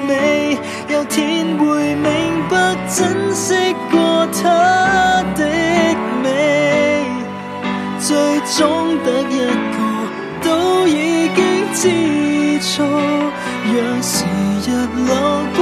美，有天會明白珍惜過它的美，最終得一個都已經知錯，讓時日流